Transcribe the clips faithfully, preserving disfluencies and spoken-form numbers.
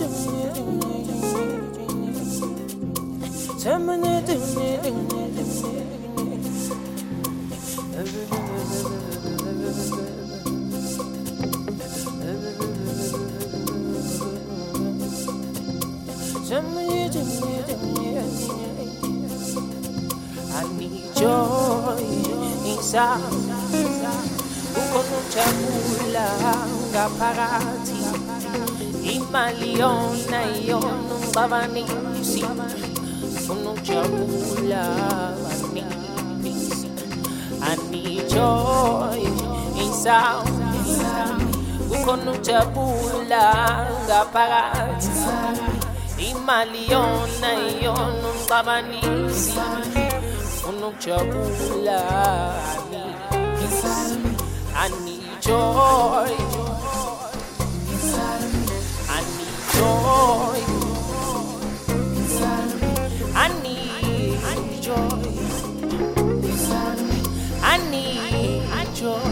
need joy inside. Ukonujabula ngaphakathi. Imali yona yona ungabanisi. Ukonujabula banisi. I need joy inside. Ukonujabula ngaphakathi. Imali yona yona ungabanisi. Unukjabula, I need joy. I need joy. I need joy. I need joy.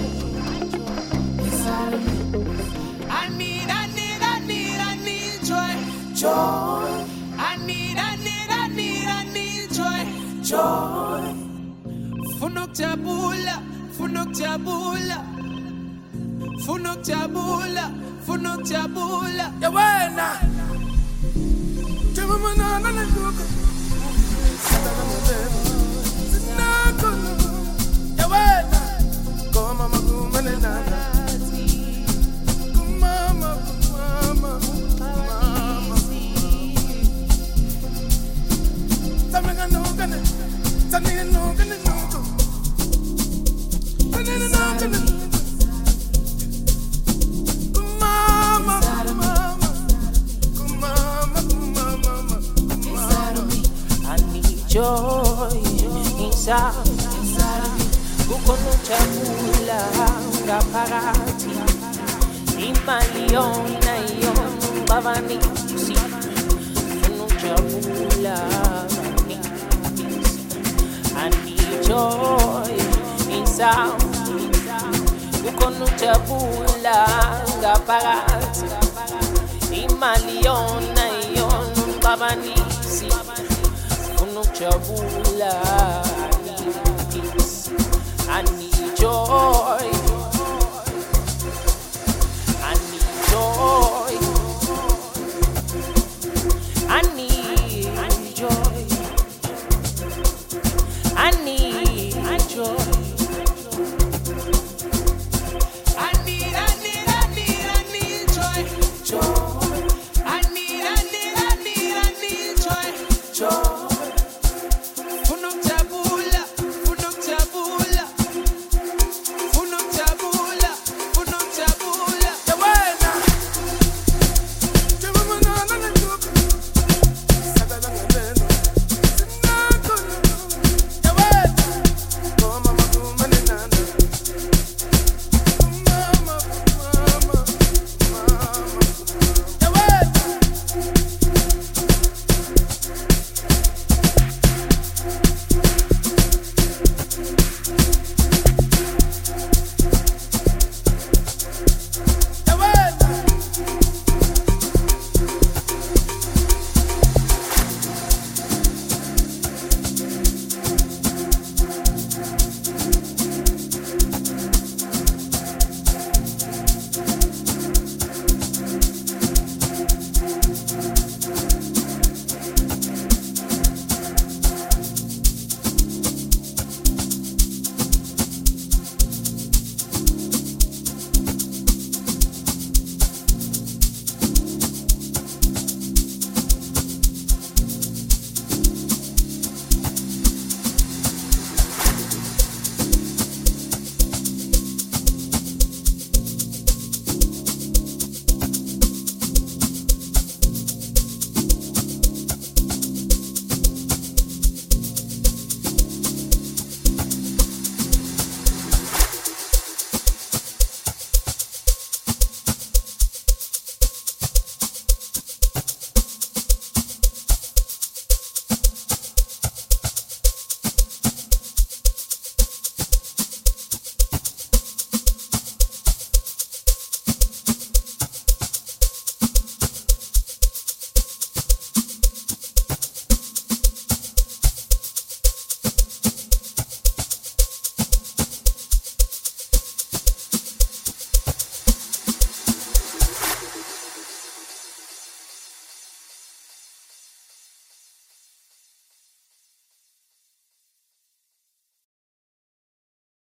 I need, I need, I need, I need joy. Joy. I need, I need, I need, I need joy. Joy. Funukjabula, funukjabula, funukjabula, funukjabula. Yawena, jamana na nakuko, sinako. Yawena, koma makuma nana, kumama, kumama, kumama. Tamega no gane, tamega no gane no. Kumama, kumama, kumama, kumama, kumama. I need joy inside. Ukonujabula ngaphakathi. Imali yona yona ungabanisi. Unujabula banisi. I need joy inside. Ukonujabula ngaphakathi. Imali yona yona ungabanisi. Unujabula